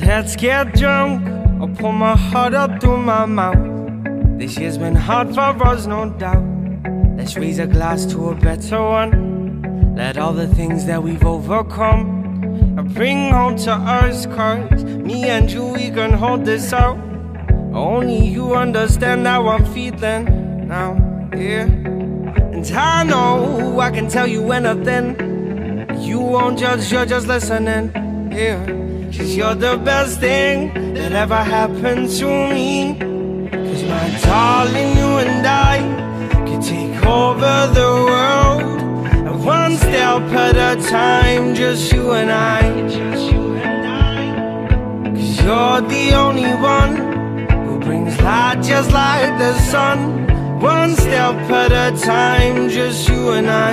Let's get drunk, I'll pour my heart up through my mouth. This year's been hard for us, no doubt. Let's raise a glass to a better one. Let all the things that we've overcome bring home to us, 'cause me and you, we can hold this out. Only you understand how I'm feeling now, yeah. And I know I can tell you anything. You won't judge, you're just listening, yeah. 'Cause you're the best thing that ever happened to me. 'Cause my darling, you and I could take over the world, and one step at a time, just you and I. 'Cause you're the only one who brings light just like the sun. One step at a time, just you and I.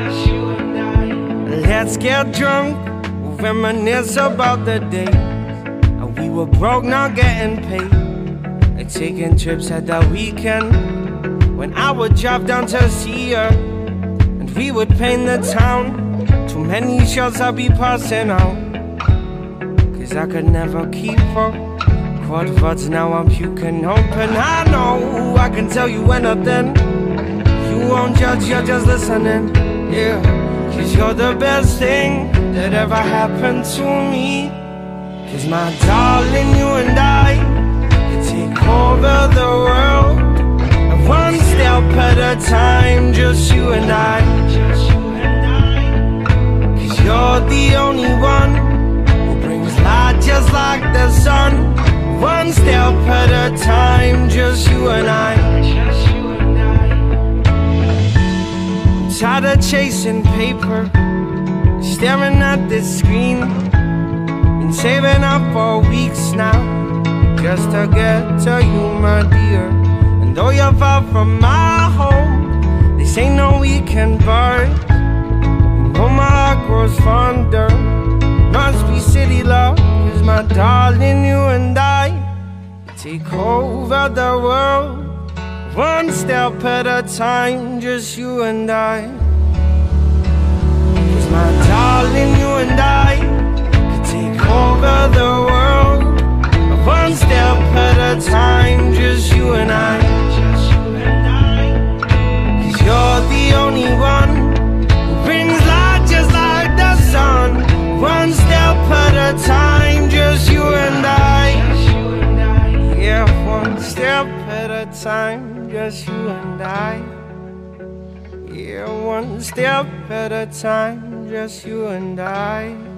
Let's get drunk, we'll reminisce about the days we were broke, not getting paid, like taking trips at the weekend, when I would drive down to see her, and we would paint the town. Too many shots I'd be passing out, 'cause I could never keep up. Quad words, now I'm puking open. I know I can tell you anything. You won't judge, you're just listening, yeah. 'Cause you're the best thing that ever happened to me. 'Cause my darling, you and I could take over the world, and one step at a time, just you and I. 'Cause you're the only one who brings light just like the sun. One step at a time, just you and I. I'm tired of chasing paper, staring at this screen. Been saving up for weeks now, just to get to you, my dear. And though you're far from my home, this ain't no weekend bird. You know my heart grows fonder, must be city love. 'Cause my darling, you and I take over the world, one step at a time, just you and I. 'Cause my darling, you and I could take over the world, one step at a time, just you and I. 'Cause you're the only one who brings light just like the sun. One step at a time, just you and I. Yeah, one step at a time, just you and I. Yeah, one step at a time, just you and I.